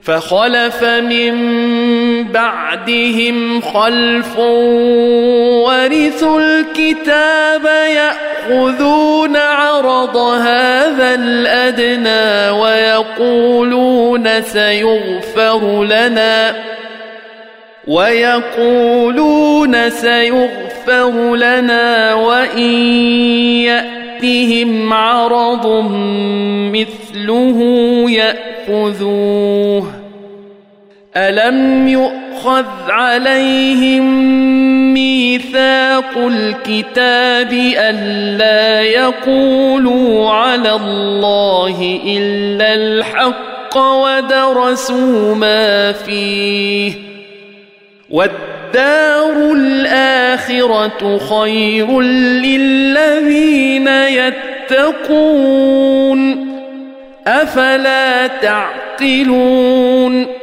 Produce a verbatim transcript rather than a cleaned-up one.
فخلف من بعدهم خلف ورثوا الكتاب يأخذون عرض هذا الأدنى ويقولون سيغفر لنا ويقولون سيغفر لنا وإن يأتهم عرض مثله يأخذوه ألم يؤخذ عليهم ميثاق الكتاب ألا يقولوا على الله إلا الحق ودرسوا ما فيه والدار الآخرة خير للذين يتقون أفلا تعقلون